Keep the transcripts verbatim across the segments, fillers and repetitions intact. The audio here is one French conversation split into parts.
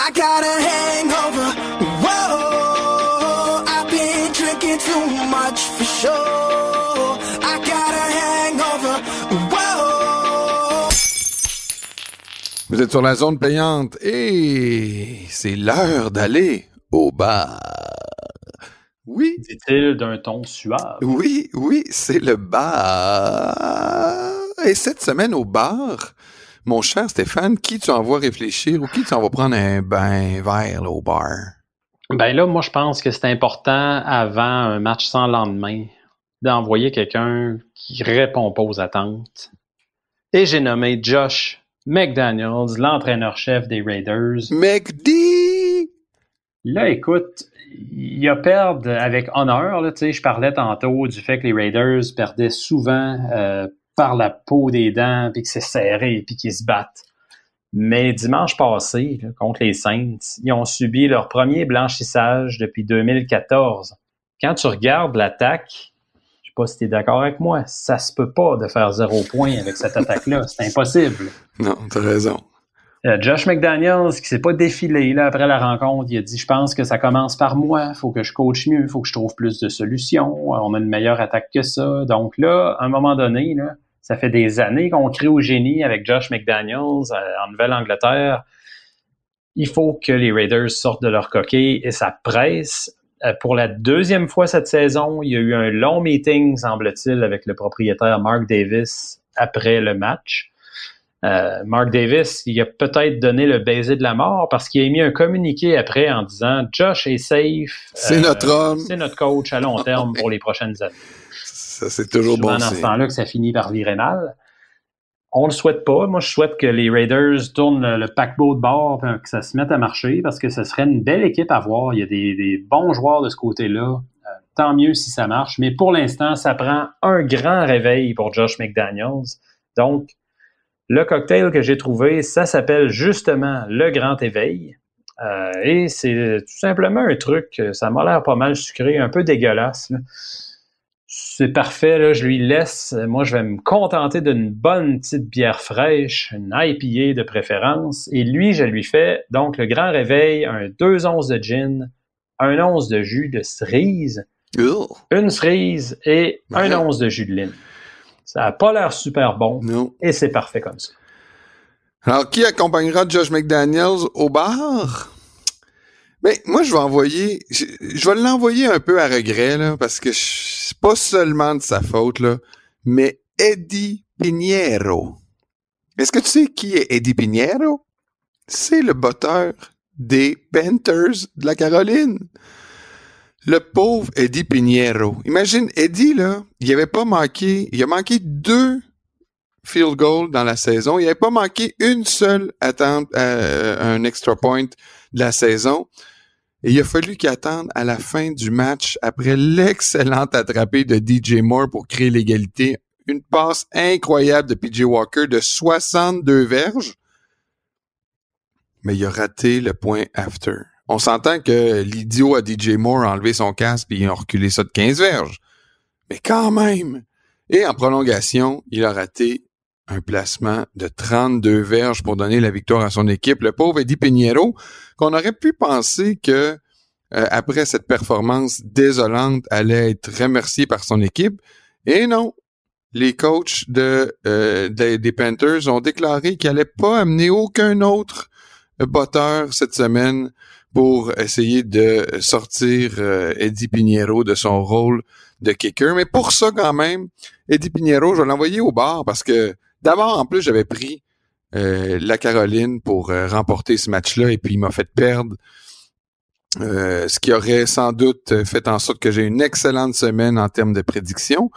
I got a hangover. Whoa, I've been drinking too much for sure. I got a hangover. Whoa. Vous êtes sur la zone payante et c'est l'heure d'aller au bar. Oui. Dit-il d'un ton suave. Oui, oui, c'est le bar. Et cette semaine au bar, mon cher Stéphane, qui tu envoies réfléchir ou qui tu envoies prendre un bain vert là, au bar? Ben là, moi, je pense que c'est important, avant un match sans lendemain, d'envoyer quelqu'un qui répond pas aux attentes. Et j'ai nommé Josh McDaniels, l'entraîneur-chef des Raiders. McD! Là, écoute, il a perdu avec honneur. Là, je parlais tantôt du fait que les Raiders perdaient souvent euh, par la peau des dents, puis que c'est serré, puis qu'ils se battent. Mais dimanche passé, là, contre les Saints, ils ont subi leur premier blanchissage depuis deux mille quatorze. Quand tu regardes l'attaque, je sais pas si tu es d'accord avec moi, ça se peut pas de faire zéro point avec cette attaque-là. C'est impossible. Non, t'as raison. Euh, Josh McDaniels, qui s'est pas défilé là, après la rencontre, il a dit « Je pense que ça commence par moi, faut que je coach mieux, faut que je trouve plus de solutions, on a une meilleure attaque que ça. » Donc là, à un moment donné, là, ça fait des années qu'on crie au génie avec Josh McDaniels euh, en Nouvelle-Angleterre. Il faut que les Raiders sortent de leur coquille et ça presse. Euh, pour la deuxième fois cette saison, il y a eu un long meeting, semble-t-il, avec le propriétaire Mark Davis après le match. Euh, Mark Davis, il a peut-être donné le baiser de la mort parce qu'il a émis un communiqué après en disant « Josh est safe. C'est euh, notre homme. C'est notre coach à long terme pour les prochaines années. » Ça, c'est toujours souvent bon dans signe. ce temps-là que ça finit par virer mal. On le souhaite pas. Moi, je souhaite que les Raiders tournent le, le paquebot de bord et que ça se mette à marcher parce que ce serait une belle équipe à voir. Il y a des, des bons joueurs de ce côté-là. Euh, tant mieux si ça marche. Mais pour l'instant, ça prend un grand réveil pour Josh McDaniels. Donc, le cocktail que j'ai trouvé, ça s'appelle justement le grand éveil. Euh, et c'est tout simplement un truc, ça m'a l'air pas mal sucré, un peu dégueulasse, là. C'est parfait, là, je lui laisse. Moi, je vais me contenter d'une bonne petite bière fraîche, une I P A de préférence. Et lui, je lui fais donc le grand réveil, un deux onces de gin, un once de jus de cerise, Ugh. une cerise et Ouais. un once de jus de lime. Ça n'a pas l'air super bon. Non. Et c'est parfait comme ça. Alors, qui accompagnera Josh McDaniels au bar? Ben, moi, je vais envoyer... Je, je vais l'envoyer un peu à regret, là, parce que je, c'est pas seulement de sa faute, là, mais Eddie Pinheiro. Est-ce que tu sais qui est Eddie Pinheiro? C'est le botteur des Panthers de la Caroline. Le pauvre Eddie Pinheiro. Imagine, Eddie, là, il avait pas manqué... Il a manqué deux field goals dans la saison. Il n'avait pas manqué une seule attente, euh, un extra point de la saison. Et il a fallu qu'il attende à la fin du match, après l'excellente attrapée de D J Moore pour créer l'égalité. Une passe incroyable de P J Walker de soixante-deux verges. Mais il a raté le point after. On s'entend que l'idiot à D J Moore a enlevé son casque et il a reculé ça de quinze verges. Mais quand même! Et en prolongation, il a raté un placement de trente-deux verges pour donner la victoire à son équipe. Le pauvre Eddie Pinheiro, qu'on aurait pu penser que euh, après cette performance désolante, allait être remercié par son équipe. Et non, les coachs de, euh, de des Panthers ont déclaré qu'ils n'allaient pas amener aucun autre botteur cette semaine pour essayer de sortir euh, Eddie Pinheiro de son rôle de kicker. Mais pour ça, quand même, Eddie Pinheiro, je vais l'envoyer au bar parce que d'abord, en plus, j'avais pris euh, la Caroline pour euh, remporter ce match-là et puis il m'a fait perdre, euh, ce qui aurait sans doute fait en sorte que j'ai une excellente semaine en termes de prédiction.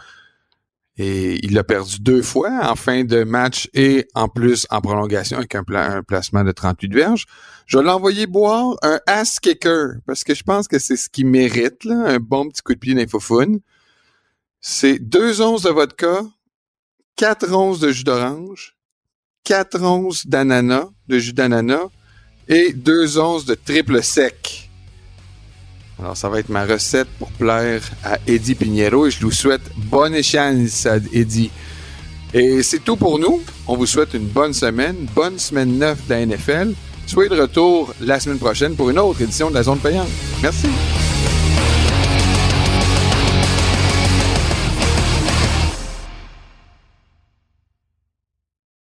Et il l'a perdu deux fois en fin de match et en plus en prolongation avec un, pla- un placement de trente-huit verges. Je vais l'envoyer boire un ass kicker parce que je pense que c'est ce qu'il mérite, là, un bon petit coup de pied d'infofoune. C'est deux onces de vodka, quatre onces de jus d'orange, quatre onces d'ananas, de jus d'ananas et deux onces de triple sec. Alors, ça va être ma recette pour plaire à Eddie Pinheiro et je vous souhaite bonne chance à Eddie. Et c'est tout pour nous. On vous souhaite une bonne semaine, bonne semaine neuf de la N F L Soyez de retour la semaine prochaine pour une autre édition de la Zone Payante. Merci.